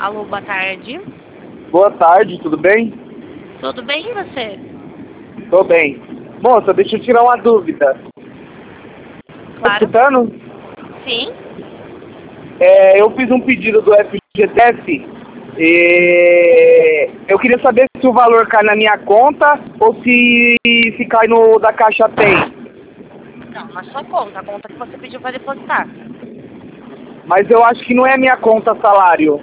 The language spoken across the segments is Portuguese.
Alô, boa tarde. Boa tarde, tudo bem? Tudo bem e você? Tô bem. Moça, deixa eu tirar uma dúvida. Tá Claro. escutando? Sim. Eu fiz um pedido do FGTS e eu queria saber se o valor cai na minha conta ou se cai no da Caixa Tem. Não, na sua conta, a conta que você pediu para depositar. Mas eu acho que não é minha conta salário.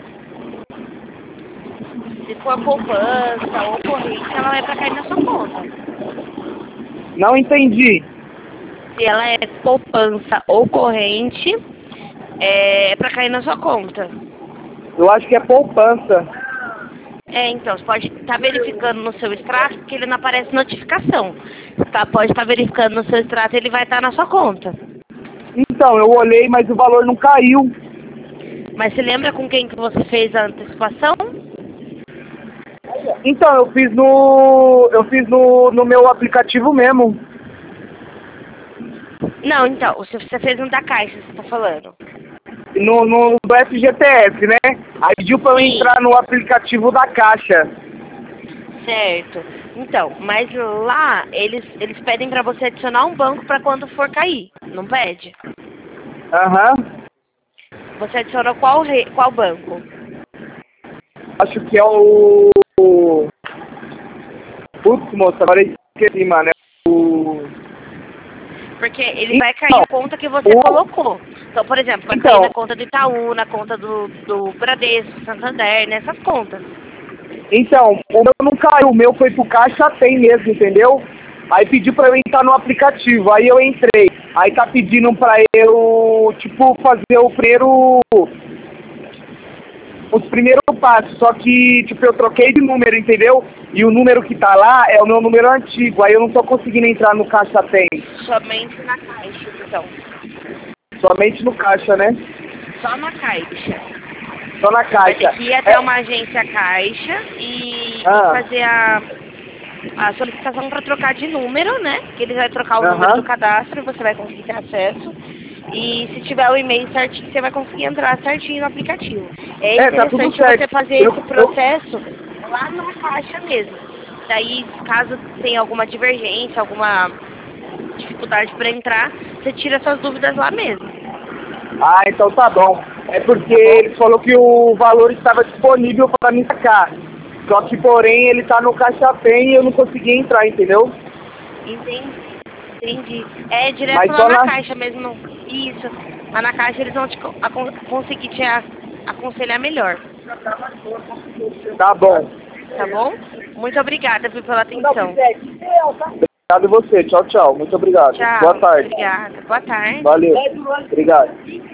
Se for poupança ou corrente, ela é para cair na sua conta. Não entendi. Se ela é poupança ou corrente, é para cair na sua conta. Eu acho que é poupança. Então, você pode estar verificando no seu extrato, porque ele não aparece notificação. Pode estar verificando no seu extrato, ele vai estar na sua conta. Então, eu olhei, mas o valor não caiu. Mas você lembra com quem que você fez a antecipação? Então, eu fiz no meu aplicativo mesmo. Não, então, você fez um da Caixa, você está falando. No do FGTS, né? Aí pediu pra eu Sim. entrar no aplicativo da Caixa. Certo. Então, mas lá eles pedem para você adicionar um banco para quando for cair, não pede? Aham. Você adicionou qual banco? Acho que é o... Putz, moça, agora eu esqueci, mano. É o... Porque ele vai cair a conta que você colocou. Então, por exemplo, vai cair na conta do Itaú, na conta do Bradesco, Santander, nessas contas. Então, o meu não caiu, o meu foi pro Caixa Tem mesmo, entendeu? Aí pediu pra eu entrar no aplicativo, aí eu entrei. Aí tá pedindo pra eu, tipo, fazer os primeiros passos, só que, tipo, eu troquei de número, entendeu? E o número que tá lá é o meu número antigo, aí eu não tô conseguindo entrar no Caixa Tem. Somente na Caixa, então. Somente no Caixa, né? Só na Caixa. Só na Vai Caixa. ter que ir até uma agência Caixa e fazer a solicitação para trocar de número, né? Que ele vai trocar o número do cadastro e você vai conseguir ter acesso. E se tiver o e-mail certinho, você vai conseguir entrar certinho no aplicativo. É interessante você fazer esse processo lá na Caixa mesmo. Daí, caso tenha alguma divergência, alguma dificuldade para entrar, você tira suas dúvidas lá mesmo. Ah, então tá bom. É porque ele falou que o valor estava disponível para me sacar. Só que, porém, ele tá no Caixa Tem e eu não consegui entrar, entendeu? Entendi. É direto lá na Caixa mesmo. Isso. Lá na Caixa eles vão conseguir te aconselhar melhor. Tá bom. Tá bom? Muito obrigada pela atenção. Obrigado a você. Tchau, tchau. Muito obrigado. Tchau. Boa tarde. Obrigada. Boa tarde. Valeu. Obrigado.